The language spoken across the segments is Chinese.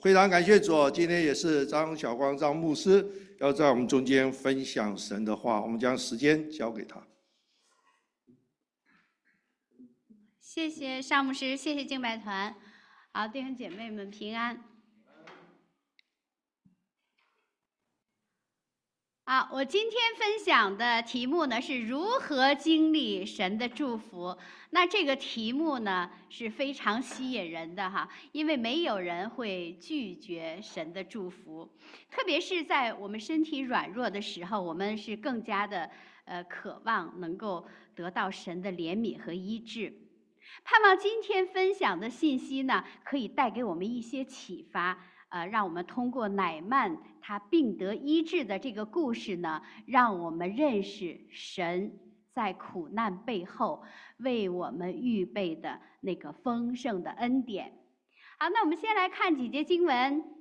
非常感谢主，今天也是张晓光张牧师要在我们中间分享神的话，我们将时间交给他。 谢谢邵牧师，谢谢敬拜团，好，弟兄姐妹们平安。好，我今天分享的题目呢是如何经历神的祝福。那这个题目呢是非常吸引人的哈，因为没有人会拒绝神的祝福，特别是在我们身体软弱的时候，我们是更加的渴望能够得到神的怜悯和医治。盼望今天分享的信息呢，可以带给我们一些启发。让我们通过乃縵他病得医治的这个故事呢，让我们认识神在苦难背后为我们预备的那个丰盛的恩典。好，那我们先来看几节经文，《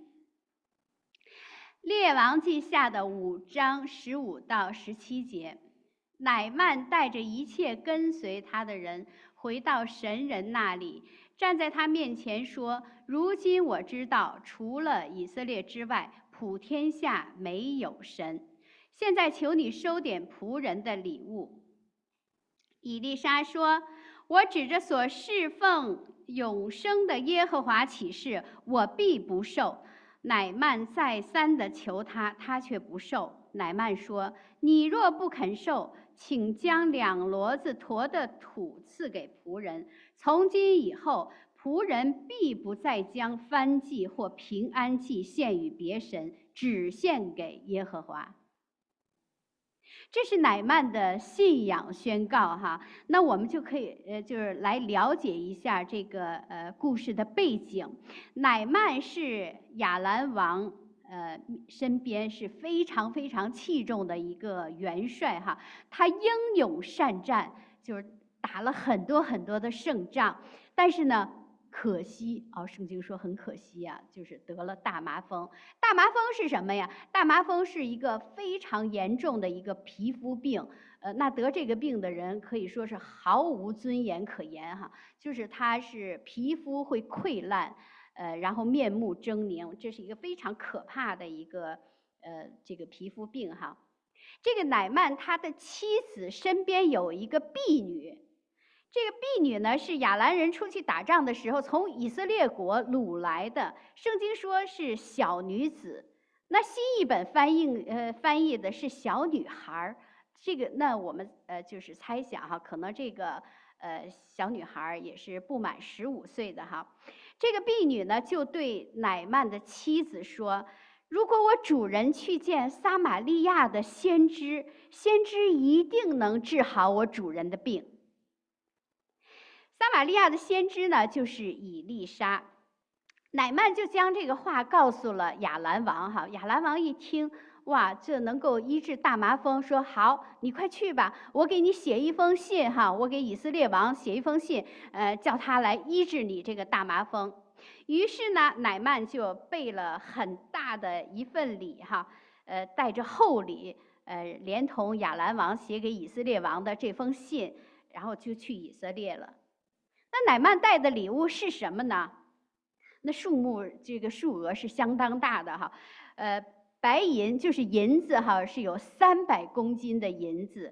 列王记下》的5章15到17节。乃縵带着一切跟随他的人回到神人那里，站在他面前说：如今我知道，除了以色列之外，普天下没有神。现在求你收点仆人的礼物。以利沙说：我指着所侍奉永生的耶和华起誓，我必不受。乃縵再三地求他，他却不受。乃縵说：你若不肯受，请将2骡子驮的土赐给仆人。从今以后，仆人必不再将燔祭或平安祭献与别神，只献给耶和华。这是乃縵的信仰宣告哈，那我们就可以就是来了解一下这个故事的背景。乃縵是亚兰王身边是非常非常器重的一个元帅哈，他英勇善战，就是打了很多很多的胜仗，但是呢，可惜圣经说很可惜啊，就是得了大麻风。大麻风是什么呀？大麻风是一个非常严重的一个皮肤病，那得这个病的人可以说是毫无尊严可言哈，就是他是皮肤会溃烂，然后面目狰狞，这是一个非常可怕的一个这个皮肤病哈。这个乃縵他的妻子身边有一个婢女。这个婢女呢，是亚兰人出去打仗的时候从以色列国掳来的，圣经说是小女子。那新译本翻译的是小女孩。这个那我们就是猜想哈，可能这个小女孩也是不满15岁的哈。这个婢女呢，就对乃縵的妻子说：如果我主人去见撒玛利亚的先知，先知一定能治好我主人的病。撒玛利亚的先知呢，就是以利沙。乃縵就将这个话告诉了亚兰王哈。亚兰王一听，哇，这能够医治大麻风，说好，你快去吧，我给你写一封信哈，我给以色列王写一封信，叫他来医治你这个大麻风。于是呢，乃縵就备了很大的一份礼哈，带着厚礼，连同亚兰王写给以色列王的这封信，然后就去以色列了。那乃縵带的礼物是什么呢？那这个数额是相当大的哈，白银就是银子哈，是有300公斤的银子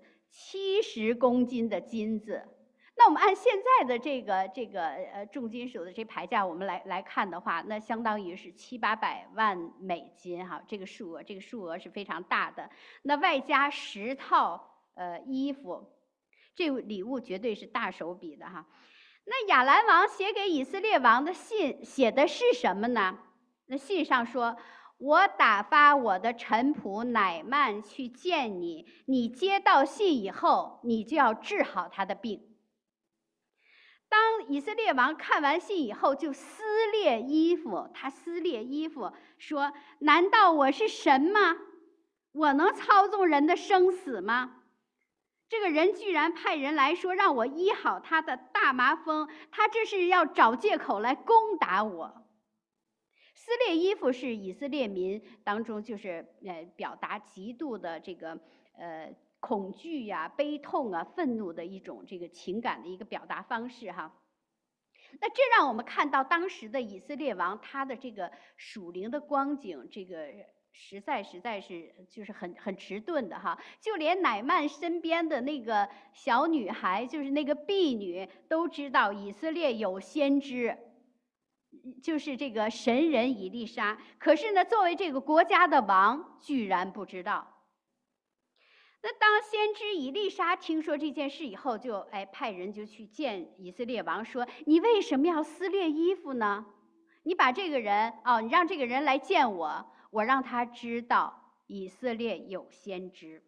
，70公斤的金子。那我们按现在的这个重金属的这牌价，我们来看的话，那相当于是700-800万美金哈，这个数额是非常大的。那外加10套衣服，这礼物绝对是大手笔的哈。那亚兰王写给以色列王的信写的是什么呢？那信上说：我打发我的臣仆乃縵去见你，你接到信以后，你就要治好他的病。当以色列王看完信以后，就撕裂衣服，他撕裂衣服说：难道我是神吗？我能操纵人的生死吗？这个人居然派人来说让我医好他的大麻风，他这是要找借口来攻打我。撕裂衣服是以色列民当中就是表达极度的这个恐惧呀、悲痛啊、愤怒的一种这个情感的一个表达方式哈。 那这让我们看到当时的以色列王他的这个属灵的光景，这个实在是就是很迟钝的哈。就连乃曼身边的那个小女孩，就是那个婢女，都知道以色列有先知，就是这个神人以利沙。可是呢，作为这个国家的王，居然不知道。那当先知以利沙听说这件事以后，就派人就去见以色列王，说：“你为什么要撕裂衣服呢？你把这个人你让这个人来见我，我让他知道以色列有先知。”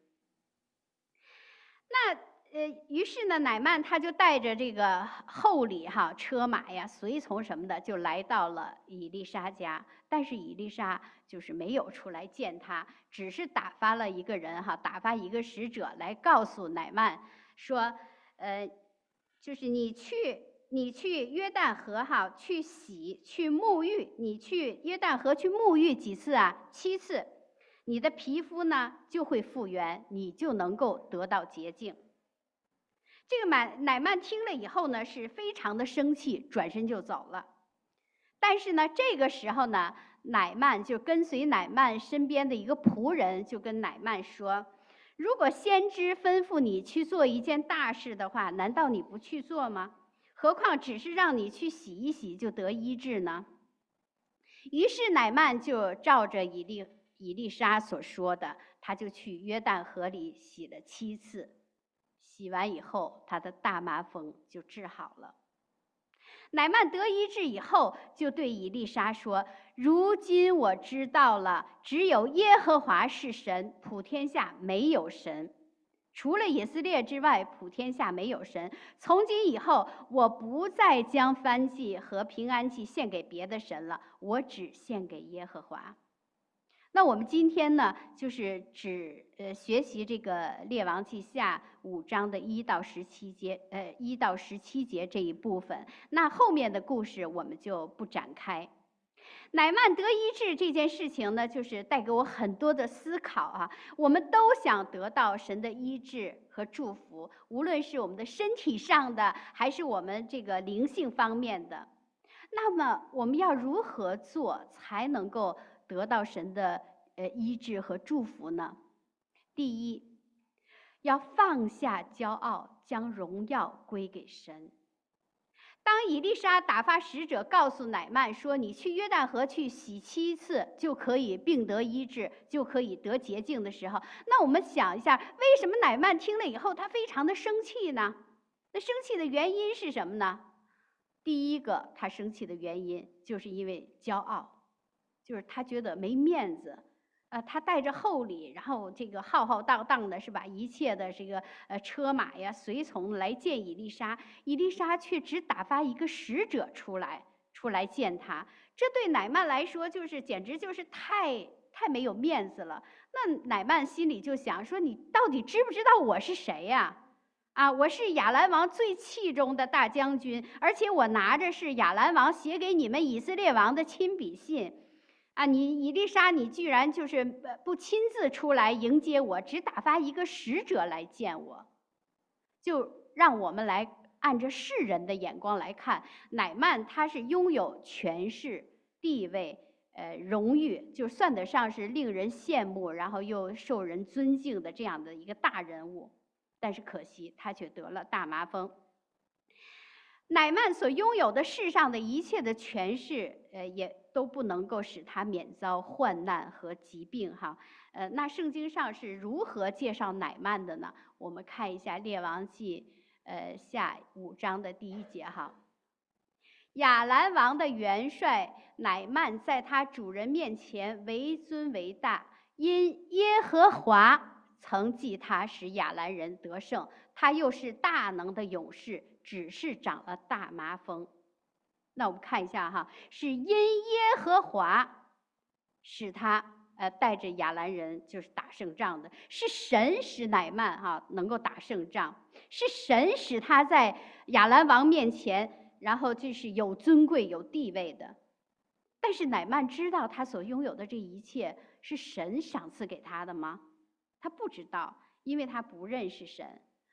那于是呢，乃曼他就带着这个厚礼车马呀、随从什么的，就来到了以利沙家。但是以利沙就是没有出来见他，只是打发了一个人打发一个使者来告诉乃曼说，就是你去约旦河去洗去沐浴，你去约旦河去沐浴几次啊？7次，你的皮肤呢就会复原，你就能够得到洁净。这个乃曼听了以后呢，是非常的生气，转身就走了。但是呢，这个时候呢，乃曼就跟随乃曼身边的一个仆人，就跟乃曼说：“如果先知吩咐你去做一件大事的话，难道你不去做吗？何况只是让你去洗一洗就得医治呢？”于是乃曼就照着以利沙所说的，他就去约旦河里洗了7次。洗完以后，他的大麻风就治好了。乃曼得医治以后，就对以利沙说：“如今我知道了，只有耶和华是神，普天下没有神。除了以色列之外，普天下没有神。从今以后，我不再将燔祭和平安祭献给别的神了，我只献给耶和华。”那我们今天呢，就是只学习这个《列王记下》5章的1到17节，1到17节这一部分。那后面的故事我们就不展开。乃曼得医治这件事情呢，就是带给我很多的思考我们都想得到神的医治和祝福，无论是我们的身体上的，还是我们这个灵性方面的。那么我们要如何做才能够得到神的医治和祝福呢？第一，要放下骄傲，将荣耀归给神。当以利沙打发使者告诉乃曼说：“你去约旦河去洗7次，就可以病得医治，就可以得洁净”的时候，那我们想一下，为什么乃曼听了以后他非常的生气呢？那生气的原因是什么呢？第一个，他生气的原因就是因为骄傲，就是他觉得没面子。他带着厚礼，然后这个浩浩荡荡的是吧？一切的这个车马呀、随从来见以利沙，以利沙却只打发一个使者出来见他。这对乃曼来说，简直就是太没有面子了。那乃曼心里就想说：“你到底知不知道我是谁呀？我是亚兰王最器重的大将军，而且我拿着是亚兰王写给你们以色列王的亲笔信。你以利沙，你居然就是不亲自出来迎接我，只打发一个使者来见我。”就让我们来按着世人的眼光来看，乃曼他是拥有权势、地位、荣誉，就算得上是令人羡慕，然后又受人尊敬的这样的一个大人物。但是可惜，他却得了大麻风。乃曼所拥有的世上的一切的权势，也都不能够使他免遭患难和疾病那圣经上是如何介绍乃曼的呢？我们看一下《列王记》下5章的第1节亚兰王的元帅乃曼在他主人面前为尊为大，因耶和华曾记他，使亚兰人得胜。他又是大能的勇士，只是长了大麻风。那我们看一下是因耶和华使他带着亚兰人就是打胜仗的，是神使乃曼能够打胜仗，是神使他在亚兰王面前，然后就是有尊贵有地位的。但是乃曼知道他所拥有的这一切是神赏赐给他的吗？他不知道，因为他不认识神。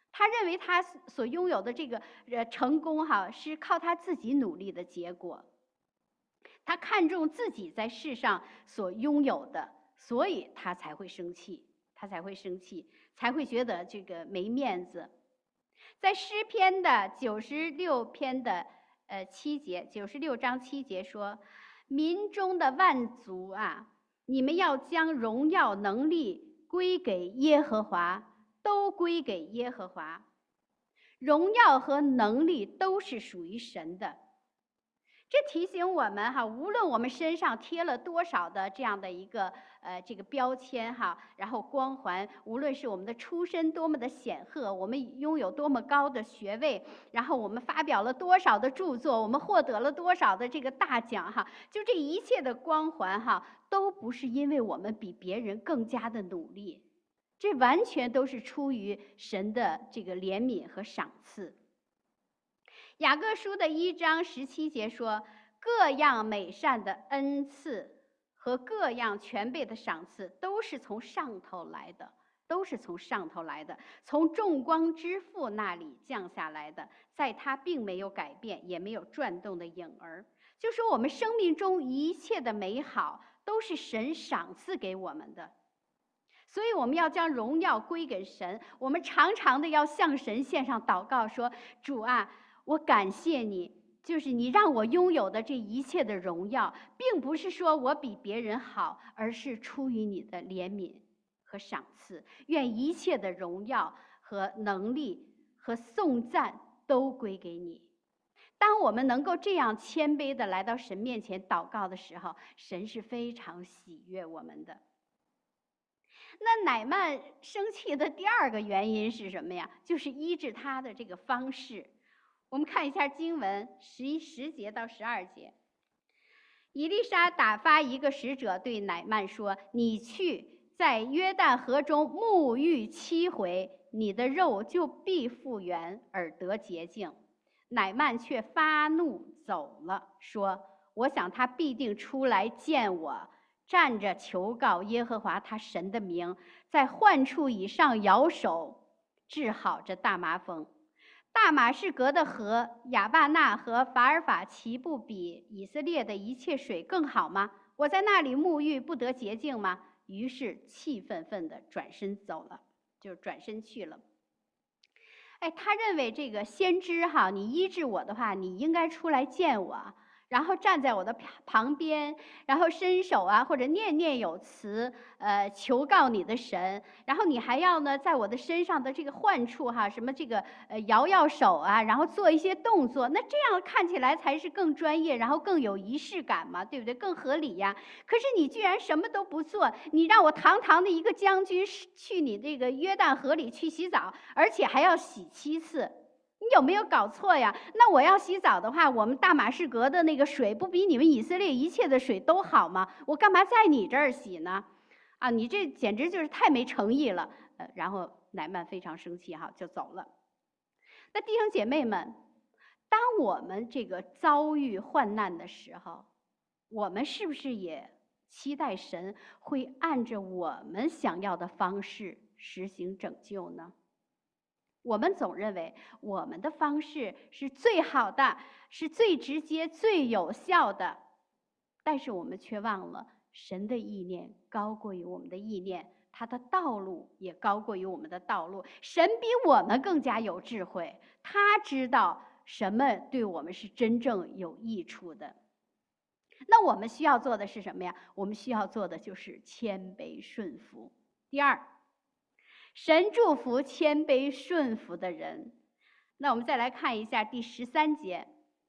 他认为他所拥有的这个成功是靠他自己努力的结果。他看重自己在世上所拥有的，所以他才会生气，才会觉得这个没面子。在诗篇的96篇的96章7节说：“民中的万族啊，你们要将荣耀能力归给耶和华，都归给耶和华。荣耀和能力都是属于神的。”这提醒我们无论我们身上贴了多少的这样的一个这个标签然后光环，无论是我们的出身多么的显赫，我们拥有多么高的学位，然后我们发表了多少的著作，我们获得了多少的这个大奖就这一切的光环都不是因为我们比别人更加的努力，这完全都是出于神的这个怜悯和赏赐。雅各书的1章17节说：“各样美善的恩赐和各样全备的赏赐，都是从上头来的，从众光之父那里降下来的，在他并没有改变，也没有转动的影儿。”就说我们生命中一切的美好，都是神赏赐给我们的。所以我们要将荣耀归给神，我们常常的要向神献上祷告，说：“主啊，我感谢你，就是你让我拥有的这一切的荣耀，并不是说我比别人好，而是出于你的怜悯和赏赐。愿一切的荣耀和能力和颂赞都归给你。”当我们能够这样谦卑的来到神面前祷告的时候，神是非常喜悦我们的。那乃縵生气的第二个原因是什么呀？就是医治他的这个方式。我们看一下经文10节到12节。以利沙打发一个使者对乃縵说：“你去在约旦河中沐浴7回，你的肉就必复原而得洁净。”乃縵却发怒走了，说：“我想他必定出来见我，站着求告耶和华他神的名，在患处以上摇手，治好这大麻风。大马士革的河亚巴纳和法尔法岂不比以色列的一切水更好吗？我在那里沐浴不得洁净吗？”于是气愤愤地转身走了，就转身去了。他认为这个先知你医治我的话，你应该出来见我，然后站在我的旁边，然后伸手或者念念有词，求告你的神，然后你还要呢在我的身上的这个患处什么这个摇摇手然后做一些动作，那这样看起来才是更专业，然后更有仪式感嘛，对不对？更合理呀。可是你居然什么都不做，你让我堂堂的一个将军去你这个约旦河里去洗澡，而且还要洗7次。你有没有搞错呀？那我要洗澡的话，我们大马士革的那个水不比你们以色列一切的水都好吗？我干嘛在你这儿洗呢？你这简直就是太没诚意了。然后乃縵非常生气就走了。那弟兄姐妹们，当我们这个遭遇患难的时候，我们是不是也期待神会按着我们想要的方式实行拯救呢？我们总认为我们的方式是最好的，是最直接、最有效的，但是我们却忘了神的意念高过于我们的意念，他的道路也高过于我们的道路。神比我们更加有智慧，他知道什么对我们是真正有益处的。那我们需要做的是什么呀？我们需要做的就是谦卑顺服。第二，神祝福谦卑顺服的人。那我们再来看一下第13节。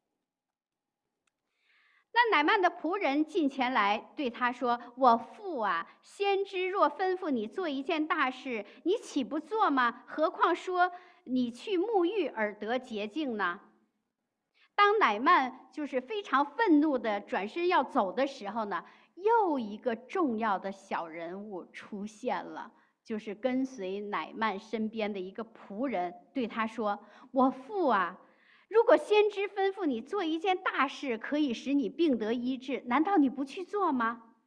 那乃縵的仆人进前来对他说：“我父啊，先知若吩咐你做一件大事，你岂不做吗？何况说你去沐浴而得洁净呢？”当乃縵就是非常愤怒的转身要走的时候呢，又一个重要的小人物出现了，就是跟随乃縵身边的一个仆人对他说：“我父啊，如果先知吩咐你做一件大事，可以使你病得医治，难道你不去做吗？”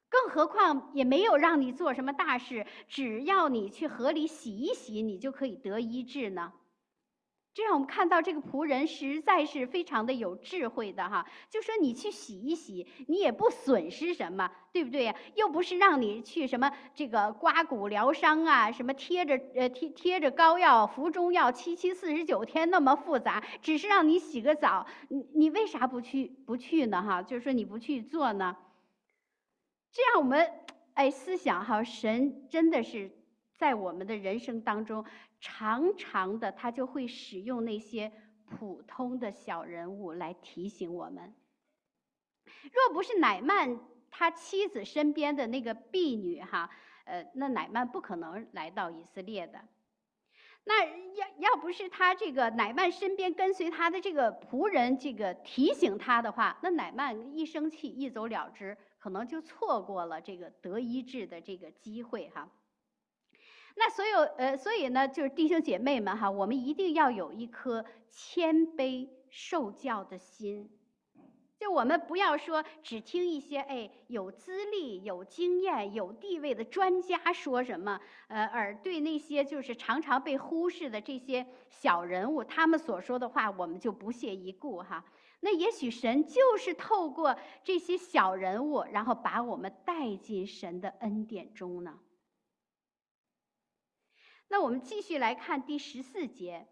更何况也没有让你做什么大事，只要你去河里洗一洗，你就可以得医治呢。这让我们看到这个仆人实在是非常的有智慧的哈，就说你去洗一洗，你也不损失什么，对不对呀？又不是让你去什么这个刮骨疗伤啊，什么贴着膏药、服中药749天那么复杂，只是让你洗个澡，你为啥不去呢？哈，就是说你不去做呢？这样我们思想哈，神真的是在我们的人生当中，常常的他就会使用那些普通的小人物来提醒我们。若不是乃曼他妻子身边的那个婢女哈，那乃曼不可能来到以色列的。那要不是他这个乃曼身边跟随他的这个仆人这个提醒他的话，那乃曼一生气一走了之，可能就错过了这个得医治的这个机会哈。那所以呢，就是弟兄姐妹们哈，我们一定要有一颗谦卑受教的心。就我们不要说只听一些有资历、有经验、有地位的专家说什么，而对那些就是常常被忽视的这些小人物，他们所说的话，我们就不屑一顾哈。那也许神就是透过这些小人物，然后把我们带进神的恩典中呢。那我们继续来看第14节。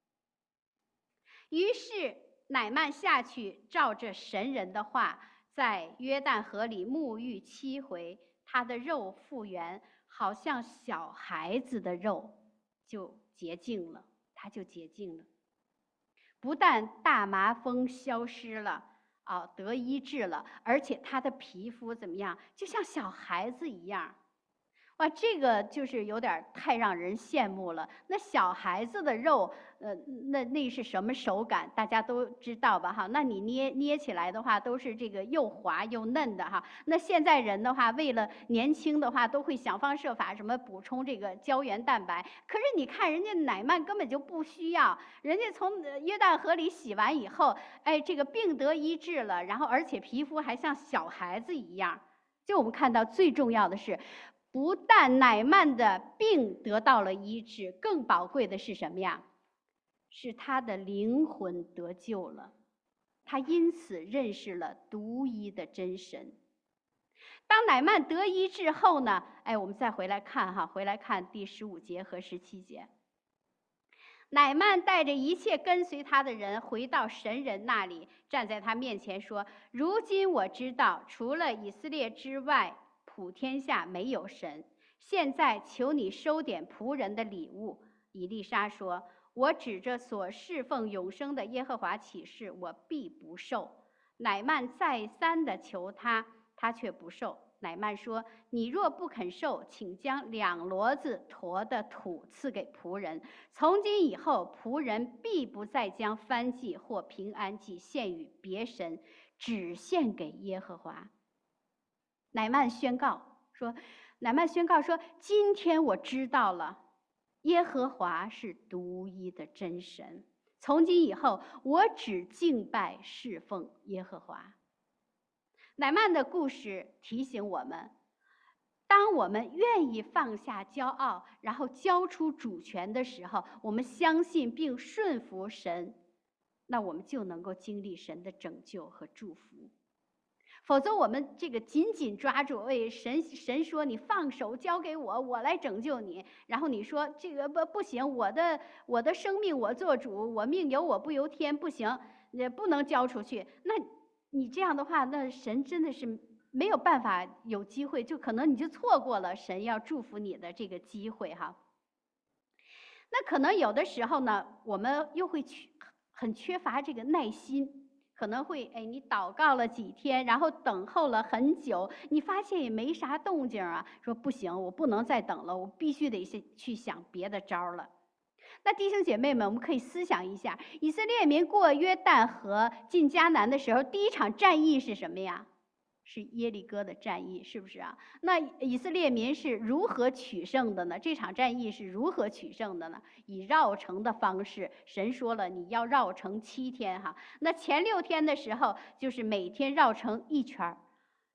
于是乃曼下去，照着神人的话，在约旦河里沐浴7回，他的肉复原，好像小孩子的肉，就洁净了，他就洁净了。不但大麻风消失了，得医治了，而且他的皮肤怎么样，就像小孩子一样。哇，这个就是有点太让人羡慕了。那小孩子的肉，那是什么手感？大家都知道吧？哈，那你捏起来的话，都是这个又滑又嫩的哈。那现在人的话，为了年轻的话，都会想方设法什么补充这个胶原蛋白。可是你看人家乃曼根本就不需要，人家从约旦河里洗完以后，这个病得医治了，然后而且皮肤还像小孩子一样。就我们看到最重要的是，不但乃曼的病得到了医治，更宝贵的是什么呀？是他的灵魂得救了，他因此认识了独一的真神。当乃曼得医治后呢，我们再回来看哈，回来看第15节和17节。乃曼带着一切跟随他的人回到神人那里，站在他面前说：“如今我知道，除了以色列之外，普天下没有神。现在求你收点仆人的礼物。”以利沙说：“我指着所侍奉永生的耶和华起誓，我必不受。”乃曼再三的求他，他却不受。乃曼说：“你若不肯受，请将2骡子驮的土赐给仆人。从今以后，仆人必不再将燔祭或平安祭献与别神，只献给耶和华。”乃曼宣告说：“今天我知道了，耶和华是独一的真神。从今以后，我只敬拜侍奉耶和华。”乃曼的故事提醒我们，当我们愿意放下骄傲，然后交出主权的时候，我们相信并顺服神，那我们就能够经历神的拯救和祝福。否则我们这个紧紧抓住，神说你放手交给我，我来拯救你。然后你说这个不行，我的生命我做主，我命由我不由天，不行，也不能交出去。那你这样的话，那神真的是没有办法有机会，就可能你就错过了神要祝福你的这个机会哈。那可能有的时候呢，我们又会很缺乏这个耐心。可能会你祷告了几天，然后等候了很久，你发现也没啥动静啊，说不行，我不能再等了，我必须得去想别的招了。那弟兄姐妹们，我们可以思想一下，以色列民过约旦河进迦南的时候，第一场战役是什么呀？是耶利哥的战役，是不是啊？那以色列民是如何取胜的呢？这场战役是如何取胜的呢？以绕城的方式，神说了，你要绕城7天哈。那前6天的时候，就是每天绕城1圈，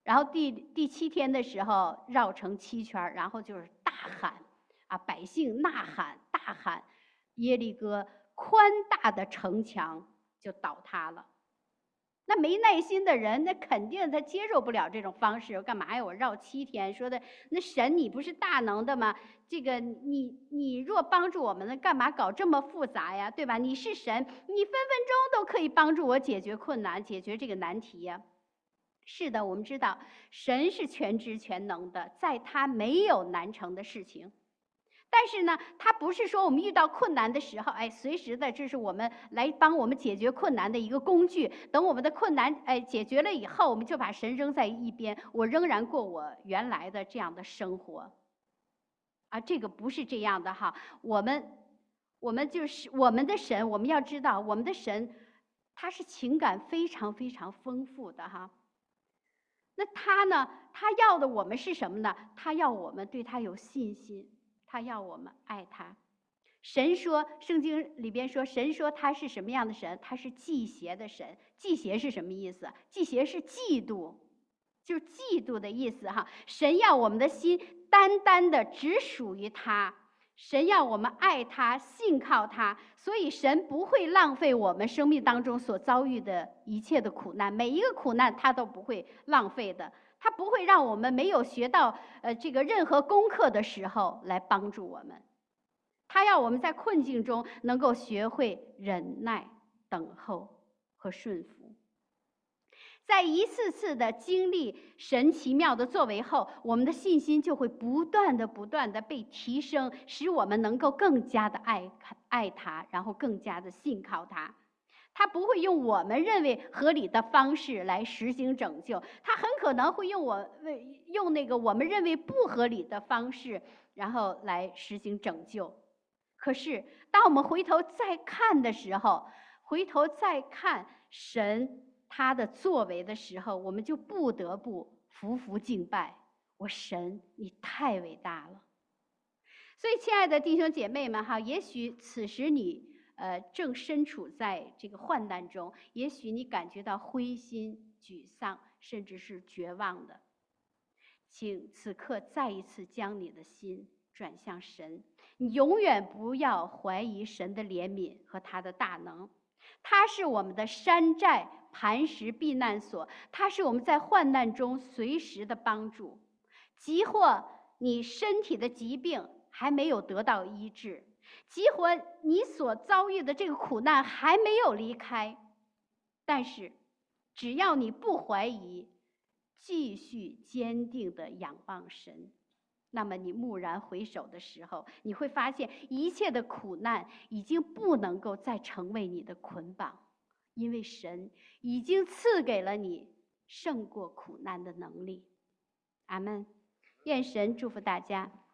然后第7天的时候绕城7圈，然后就是大喊啊，百姓呐喊大喊，耶利哥宽大的城墙就倒塌了。那没耐心的人，那肯定他接受不了这种方式。干嘛呀？我绕7天，说的那神你不是大能的吗？这个你若帮助我们，那干嘛搞这么复杂呀？对吧？你是神，你分分钟都可以帮助我解决困难，解决这个难题呀。是的，我们知道神是全知全能的，在他没有难成的事情。但是呢，他不是说我们遇到困难的时候，哎，随时的，这是我们来帮我们解决困难的一个工具。等我们的困难解决了以后，我们就把神扔在一边，我仍然过我原来的这样的生活。啊，这个不是这样的哈。我们就是我们的神，我们要知道，我们的神他是情感非常非常丰富的哈。那他呢？他要的我们是什么呢？他要我们对他有信心。他要我们爱他。神说，圣经里边说，神说他是什么样的神？他是忌邪的神。忌邪是什么意思？忌邪是嫉妒，就是嫉妒的意思哈。神要我们的心单单的只属于他，神要我们爱他，信靠他，所以神不会浪费我们生命当中所遭遇的一切的苦难，每一个苦难他都不会浪费的。他不会让我们没有学到这个任何功课的时候来帮助我们，他要我们在困境中能够学会忍耐、等候和顺服。在一次次的经历神奇妙的作为后，我们的信心就会不断的被提升，使我们能够更加的爱他，然后更加的信靠他。他不会用我们认为合理的方式来实行拯救，他很可能会用那个我们认为不合理的方式，然后来实行拯救。可是当我们回头再看的时候，回头再看神他的作为的时候，我们就不得不匍匐敬拜。我神，你太伟大了。所以亲爱的弟兄姐妹们哈，也许此时你正身处在这个患难中，也许你感觉到灰心沮丧，甚至是绝望的，请此刻再一次将你的心转向神。你永远不要怀疑神的怜悯和他的大能。他是我们的山寨、磐石、避难所，他是我们在患难中随时的帮助。即或你身体的疾病还没有得到医治，即或你所遭遇的这个苦难还没有离开，但是只要你不怀疑，继续坚定地仰望神，那么你蓦然回首的时候，你会发现一切的苦难已经不能够再成为你的捆绑，因为神已经赐给了你胜过苦难的能力。阿们。愿神祝福大家。